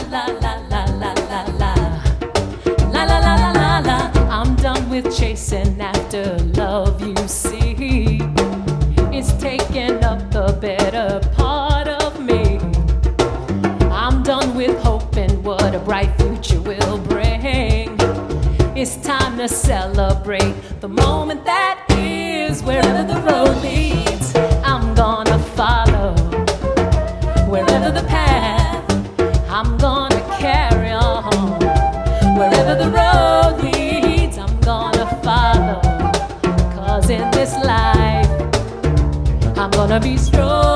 la la la la la la. La la la la la la. I'm done with chasing after love, you see. It's taking up the better part of me. I'm done with hoping what a bright future will bring. It's time to celebrate the moment that is. Wherever the road leads, I'm gonna follow. Wherever the path, I'm gonna carry on. Wherever the road leads, I'm gonna follow. 'Cause in this life, I'm gonna be strong.